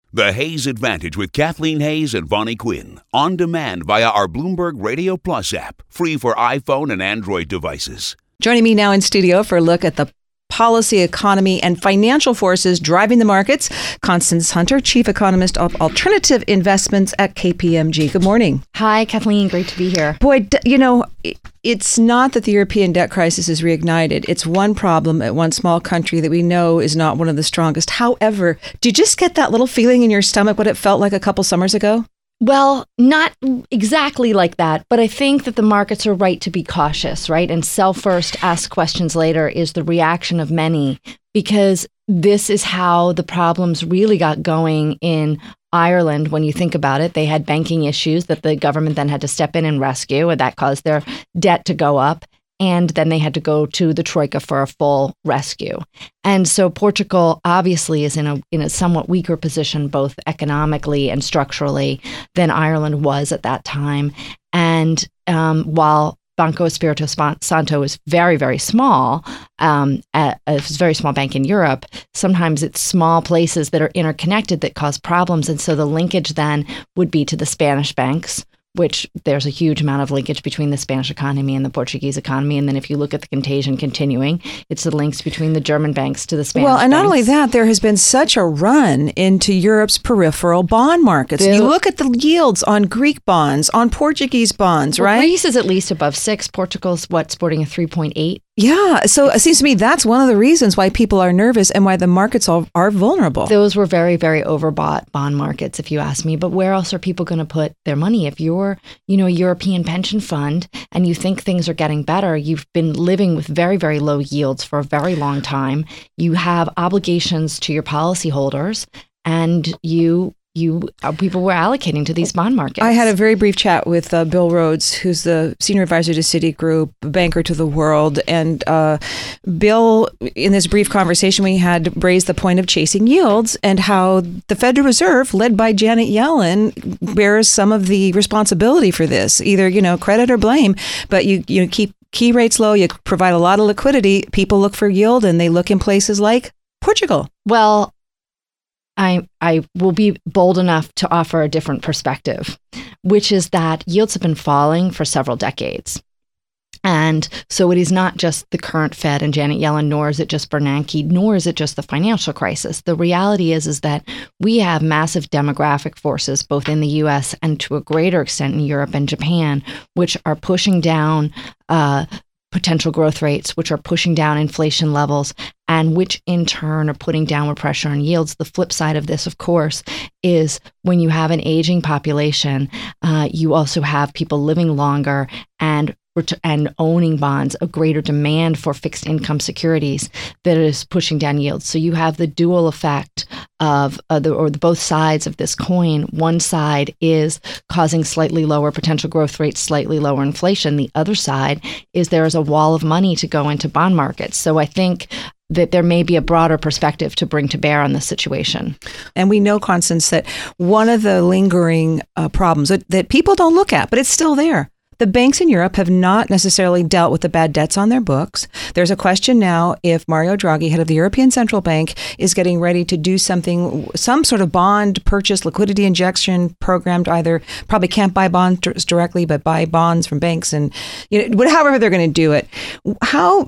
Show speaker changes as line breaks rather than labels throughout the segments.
The Hayes Advantage with Kathleen Hayes and Vonnie Quinn. On demand via our Bloomberg Radio Plus app. Free for iPhone and Android devices.
Joining me now in studio for a look at the policy, economy, and financial forces driving the markets, Constance Hunter, Chief Economist of Alternative Investments at KPMG. Good morning.
Hi, Kathleen. Great to be here.
Boy, it's not that the European debt crisis is reignited. It's one problem at one small country that we know is not one of the strongest. However, do you just get that little feeling in your stomach what it felt like a couple summers ago?
Well, not exactly like that, but I think that the markets are right to be cautious, right? And sell first, ask questions later is the reaction of many, because this is how the problems really got going in Ireland. When you think about it, they had banking issues that the government then had to step in and rescue, and that caused their debt to go up. And then they had to go to the Troika for a full rescue. And so Portugal obviously is in a somewhat weaker position, both economically and structurally, than Ireland was at that time. And while Banco Espírito Santo is very, very small, a very small bank in Europe, sometimes it's small places that are interconnected that cause problems. And so the linkage then would be to the Spanish banks, which there's a huge amount of linkage between the Spanish economy and the Portuguese economy. And then if you look at the contagion continuing, it's the links between the German banks to the Spanish banks.
Well, and not only that, there has been such a run into Europe's peripheral bond markets. You look at the yields on Greek bonds, on Portuguese bonds, right?
Greece is at least above 6. Portugal's sporting a 3.8.
Yeah. So it seems to me that's one of the reasons why people are nervous and why the markets are vulnerable.
Those were very, very overbought bond markets, if you ask me. But where else are people going to put their money? If you're, a European pension fund and you think things are getting better, you've been living with very, very low yields for a very long time. You have obligations to your policyholders, and people were allocating to these bond markets.
I had a very brief chat with Bill Rhodes, who's the senior advisor to Citigroup, banker to the world. And Bill, in this brief conversation we had, raised the point of chasing yields and how the Federal Reserve, led by Janet Yellen, bears some of the responsibility for this, either, credit or blame. But you keep key rates low, you provide a lot of liquidity, people look for yield, and they look in places like Portugal.
Well, I will be bold enough to offer a different perspective, which is that yields have been falling for several decades. And so it is not just the current Fed and Janet Yellen, nor is it just Bernanke, nor is it just the financial crisis. The reality is that we have massive demographic forces, both in the U.S. and to a greater extent in Europe and Japan, which are pushing down potential growth rates, which are pushing down inflation levels, and which in turn are putting downward pressure on yields. The flip side of this, of course, is when you have an aging population, you also have people living longer and owning bonds, a greater demand for fixed income securities that is pushing down yields. So you have the dual effect of both sides of this coin. One side is causing slightly lower potential growth rates, slightly lower inflation. The other side is there is a wall of money to go into bond markets. So I think that there may be a broader perspective to bring to bear on this situation.
And we know, Constance, that one of the lingering problems that people don't look at, but it's still there. The banks in Europe have not necessarily dealt with the bad debts on their books. There's a question now if Mario Draghi, head of the European Central Bank, is getting ready to do some sort of bond purchase, liquidity injection program to either, probably can't buy bonds directly, but buy bonds from banks and, however they're going to do it. How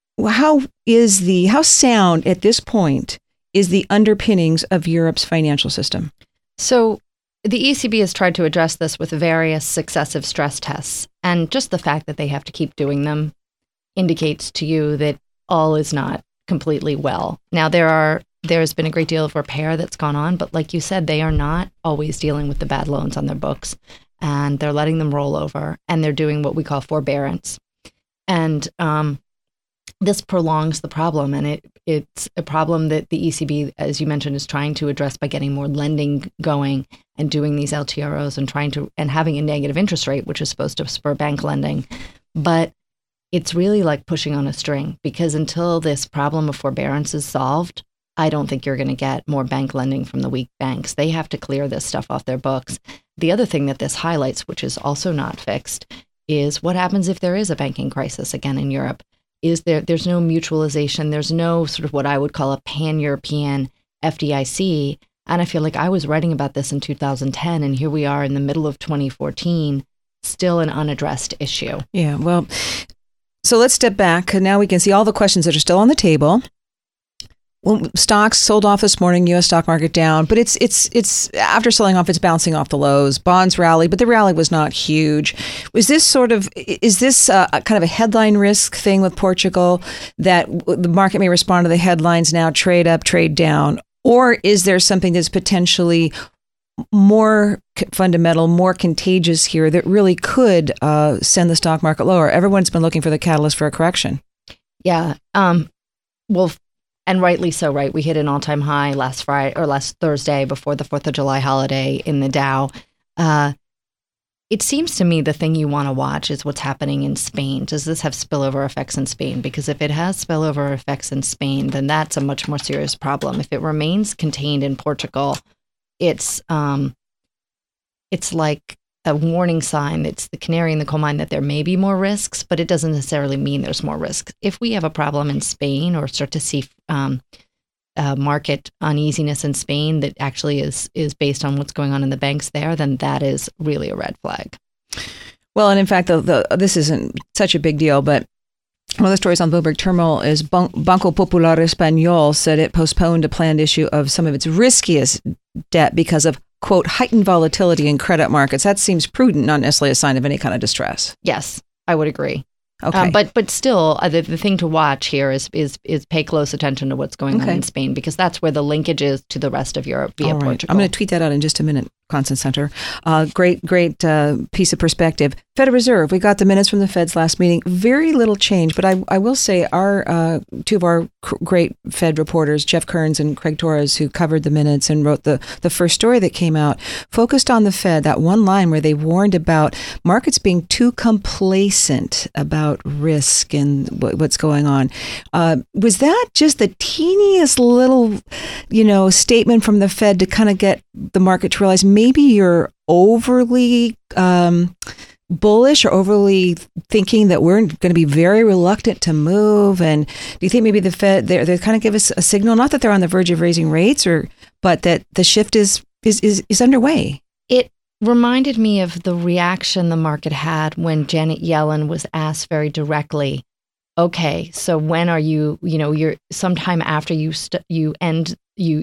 sound at this point is the underpinnings of Europe's financial system?
So the ECB has tried to address this with various successive stress tests, and just the fact that they have to keep doing them indicates to you that all is not completely well. Now, there's been a great deal of repair that's gone on, but like you said, they are not always dealing with the bad loans on their books, and they're letting them roll over, and they're doing what we call forbearance. And this prolongs the problem, and it's a problem that the ECB, as you mentioned, is trying to address by getting more lending going and doing these LTROs and having a negative interest rate, which is supposed to spur bank lending. But it's really like pushing on a string, because until this problem of forbearance is solved, I don't think you're going to get more bank lending from the weak banks. They have to clear this stuff off their books. The other thing that this highlights, which is also not fixed, is what happens if there is a banking crisis again in Europe. There's no mutualization. There's no sort of what I would call a pan-European FDIC And I feel like I was writing about this in 2010, and here we are in the middle of 2014, still an unaddressed issue.
Yeah, well, so let's step back. Now we can see all the questions that are still on the table. Well, stocks sold off this morning, U.S. stock market down, but it's after selling off, it's bouncing off the lows. Bonds rally, but the rally was not huge. Is this kind of a headline risk thing with Portugal that the market may respond to the headlines now, trade up, trade down? Or is there something that's potentially more fundamental, more contagious here that really could send the stock market lower? Everyone's been looking for the catalyst for a correction.
Yeah. Well, and rightly so, right? We hit an all-time high last Thursday before the 4th of July holiday in the Dow. It seems to me the thing you want to watch is what's happening in Spain. Does this have spillover effects in Spain? Because if it has spillover effects in Spain, then that's a much more serious problem. If it remains contained in Portugal, it's like a warning sign. It's the canary in the coal mine that there may be more risks, but it doesn't necessarily mean there's more risks. If we have a problem in Spain or start to see market uneasiness in Spain that actually is based on what's going on in the banks there, then that is really a red flag.
Well, and in fact, this isn't such a big deal, but one of the stories on Bloomberg Terminal is Banco Popular Español said it postponed a planned issue of some of its riskiest debt because of, quote, heightened volatility in credit markets. That seems prudent, not necessarily a sign of any kind of distress.
Yes, I would agree.
Okay.
But still, the thing to watch here is pay close attention to what's going on in Spain, because that's where the linkage is to the rest of Europe via Portugal.
I'm going to tweet that out in just a minute, Constance Hunter. Great piece of perspective. Federal Reserve, we got the minutes from the Fed's last meeting. Very little change, but I will say our two of our great Fed reporters, Jeff Kearns and Craig Torres, who covered the minutes and wrote the first story that came out, focused on the Fed, that one line where they warned about markets being too complacent about risk and what's going on. Was that just the teeniest little, statement from the Fed to kind of get the market to realize maybe you're overly bullish or overly thinking that we're going to be very reluctant to move? And do you think maybe the Fed, they kind of give us a signal, not that they're on the verge of raising rates, but that the shift is underway? It
reminded me of the reaction the market had when Janet Yellen was asked very directly, okay, so when are you you're sometime after you finish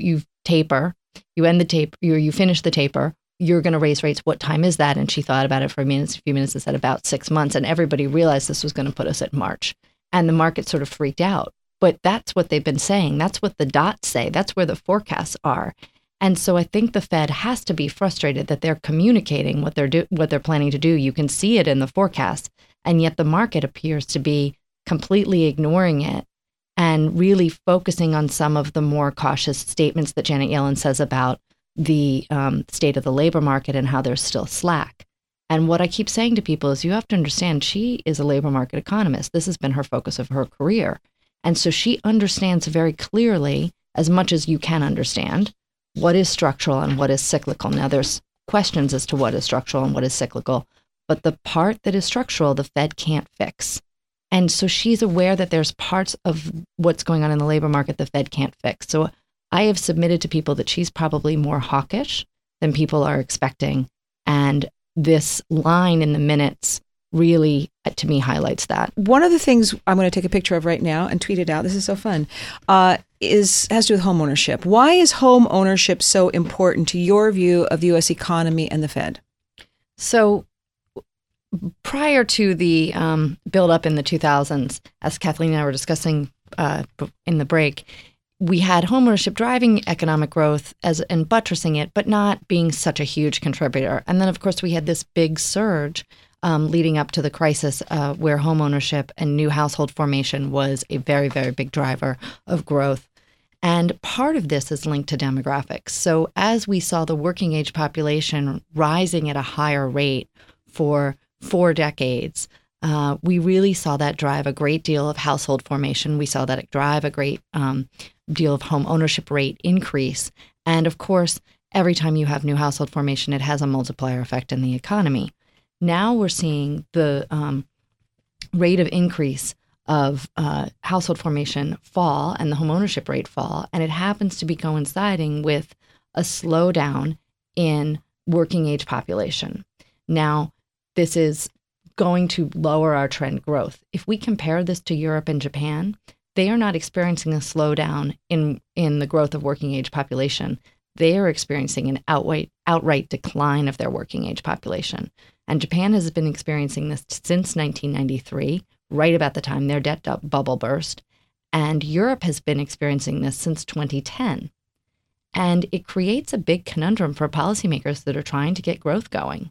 the taper, you're going to raise rates. What time is that? And she thought about it for a few minutes and said about 6 months. And everybody realized this was going to put us at March. And the market sort of freaked out. But that's what they've been saying. That's what the dots say. That's where the forecasts are. And so I think the Fed has to be frustrated that they're communicating what they're planning to do. You can see it in the forecast. And yet the market appears to be completely ignoring it and really focusing on some of the more cautious statements that Janet Yellen says about the state of the labor market and how there's still slack. And what I keep saying to people is you have to understand she is a labor market economist. This has been her focus of her career. And so she understands very clearly, as much as you can understand, what is structural and what is cyclical. Now, there's questions as to what is structural and what is cyclical, but the part that is structural, the Fed can't fix. And so she's aware that there's parts of what's going on in the labor market the Fed can't fix. So I have submitted to people that she's probably more hawkish than people are expecting. And this line in the minutes really, to me, highlights that.
One of the things I'm going to take a picture of right now and tweet it out, this is so fun, has to do with home ownership. Why is home ownership so important to your view of the U.S. economy and the Fed?
So prior to the buildup in the 2000s, as Kathleen and I were discussing in the break, we had homeownership driving economic growth and buttressing it, but not being such a huge contributor. And then, of course, we had this big surge leading up to the crisis where homeownership and new household formation was a very, very big driver of growth. And part of this is linked to demographics. So as we saw the working age population rising at a higher rate for 4 decades, we really saw that drive a great deal of household formation. We saw that drive a great deal of home ownership rate increase. And of course, every time you have new household formation, it has a multiplier effect in the economy. Now we're seeing the rate of increase of household formation fall and the home ownership rate fall. And it happens to be coinciding with a slowdown in working age population. Now, this is going to lower our trend growth. If we compare this to Europe and Japan, they are not experiencing a slowdown in the growth of working age population. They are experiencing an outright decline of their working age population. And Japan has been experiencing this since 1993, right about the time their debt bubble burst. And Europe has been experiencing this since 2010. And it creates a big conundrum for policymakers that are trying to get growth going.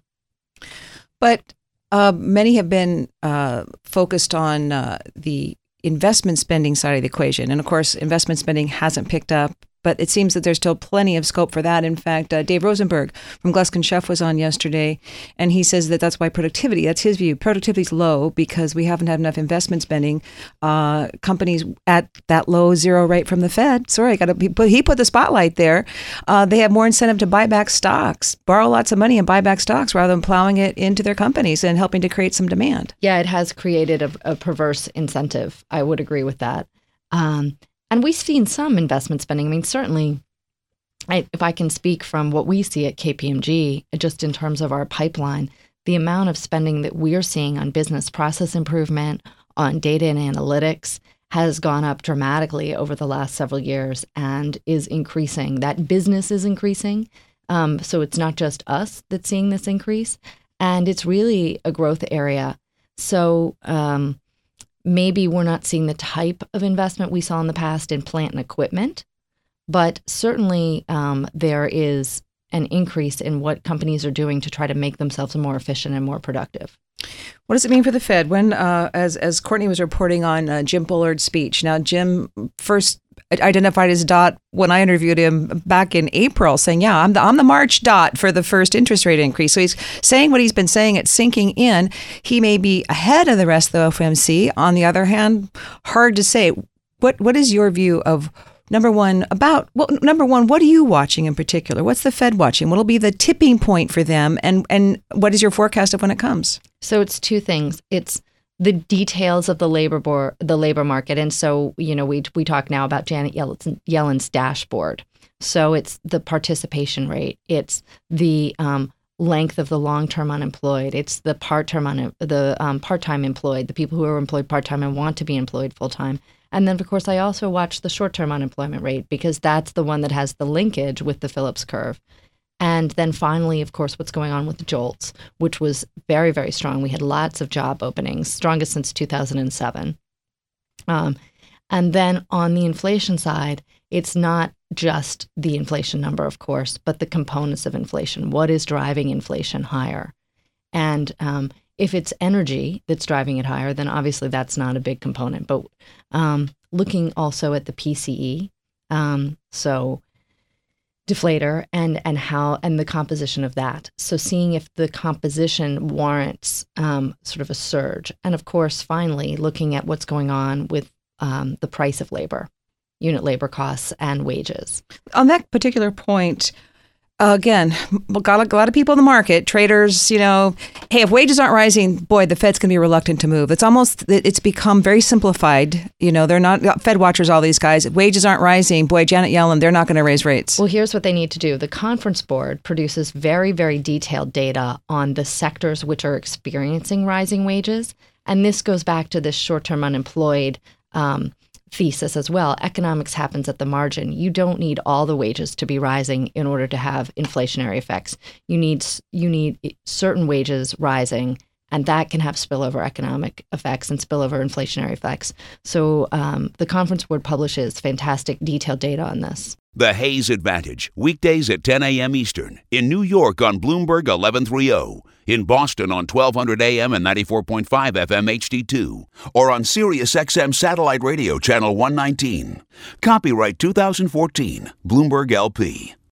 But many have been focused on the investment spending side of the equation. And of course, investment spending hasn't picked up, but it seems that there's still plenty of scope for that. In fact, Dave Rosenberg from Gluskin Sheff was on yesterday, and he says that that's why productivity, that's his view, productivity is low because we haven't had enough investment spending. Companies at that low zero rate from the Fed, he put the spotlight there. They have more incentive to buy back stocks, borrow lots of money and buy back stocks rather than plowing it into their companies and helping to create some demand.
Yeah, it has created a perverse incentive. I would agree with that. And we've seen some investment spending. I mean, certainly, if I can speak from what we see at KPMG, just in terms of our pipeline, the amount of spending that we're seeing on business process improvement, on data and analytics, has gone up dramatically over the last several years and is increasing. That business is increasing. So it's not just us that's seeing this increase. And it's really a growth area. So maybe we're not seeing the type of investment we saw in the past in plant and equipment, but certainly there is an increase in what companies are doing to try to make themselves more efficient and more productive.
What does it mean for the Fed? When, as Courtney was reporting on Jim Bullard's speech, now Jim first identified his dot when I interviewed him back in April, saying, yeah, I'm the March dot for the first interest rate increase. So he's saying what he's been saying, it's sinking in. He may be ahead of the rest of the FOMC. On the other hand, hard to say. What is your view of, number one, what are you watching in particular? What's the Fed watching? What'll be the tipping point for them? And what is your forecast of when it comes?
So it's two things. It's the details of the labor market. And so, we talk now about Janet Yellen's dashboard. So it's the participation rate. It's the length of the long-term unemployed. It's the part-time employed, the people who are employed part-time and want to be employed full-time. And then, of course, I also watch the short-term unemployment rate because that's the one that has the linkage with the Phillips curve. And then finally, of course, what's going on with the JOLTS, which was very, very strong. We had lots of job openings, strongest since 2007. And then on the inflation side, it's not just the inflation number, of course, but the components of inflation. What is driving inflation higher? And if it's energy that's driving it higher, then obviously that's not a big component. But looking also at the PCE, so deflator and the composition of that. So seeing if the composition warrants sort of a surge. And of course, finally, looking at what's going on with the price of labor, unit labor costs and wages.
On that particular point, again, got a lot of people in the market, traders, hey, if wages aren't rising, boy, the Fed's going to be reluctant to move. It's become very simplified. They're not Fed watchers, all these guys. If wages aren't rising, boy, Janet Yellen, they're not going to raise rates.
Well, here's what they need to do. The Conference Board produces very, very detailed data on the sectors which are experiencing rising wages. And this goes back to this short-term unemployed thesis as well. Economics happens at the margin. You don't need all the wages to be rising in order to have inflationary effects. You need certain wages rising, and that can have spillover economic effects and spillover inflationary effects. So the Conference Board publishes fantastic detailed data on this.
The Hayes Advantage, weekdays at 10 a.m. Eastern. In New York on Bloomberg 1130. In Boston on 1200 AM and 94.5 FM HD2. Or on Sirius XM Satellite Radio Channel 119. Copyright 2014. Bloomberg LP.